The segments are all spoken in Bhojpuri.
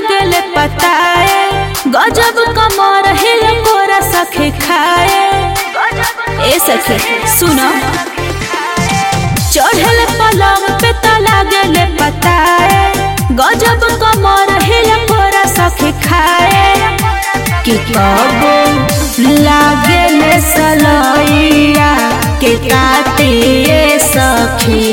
लागल पताए गजब कमर हिल कोरा सखे खाए। ए सखे सुनो चढ़ल पलंग पे त लागल पताए गजब कमर हिल कोरा सखे खाए। कि कबो लागल सलैया के काटे सखी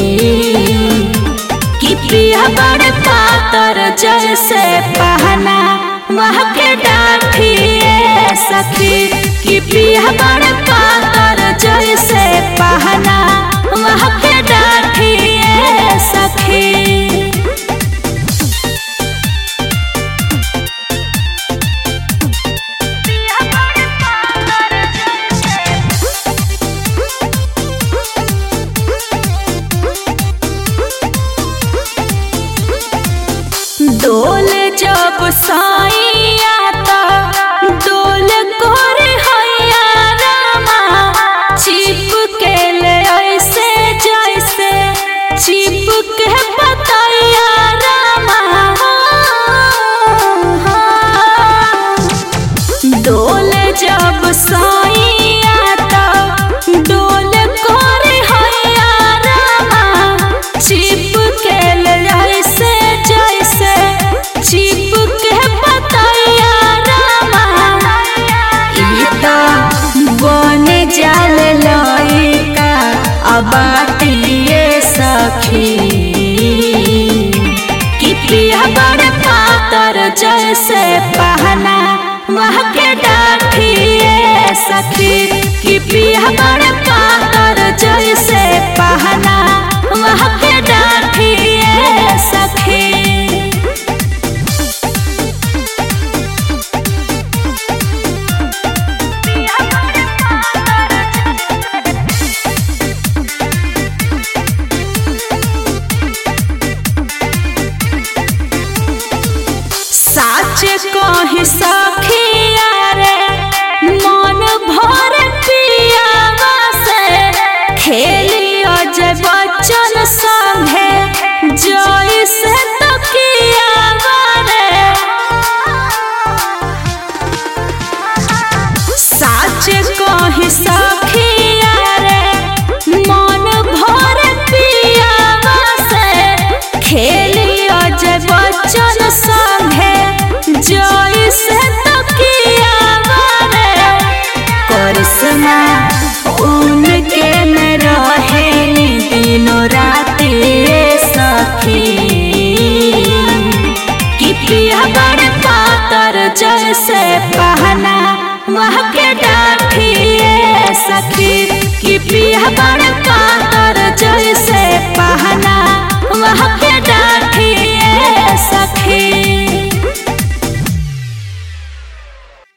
कि पिया बड़े पातर जैसे पहना वह के डाठिए सखी कि पिया बड़े पातर जैसे पहना वह के डाठिए सखी। डोल जब साइया डोल करे हैया रामा चिप के ले ऐसे जैसे चिप के पतैया रामा। डोल जब साइया डोल करे हैया रामा चिप के ले ऐसे जैसे चिप के पतैया रामा। ई तो बने जाल लइका अबाटिए सखी कि पिया बड़े पातर जैसे पहना वह के डाठिए सखी कि पिया बड़े पातर जैसे पहना वह के डाठिए सखी। साचे कही सखिया रे मन भर पियावा से खेलियो जे बच्चन संगे जैसे तकियावा रे। साचे कही सखिया रे मन भर पियावा से खेलियो जे बच्चन संगे जैसे तकियावा रे। करिश्मा उनके में रहे दिनों रात सखी कि पिया बड़े पातर जैसे पहना वह के डाठिए सखी कि पिया बड़े पातर जैसे पहना वह के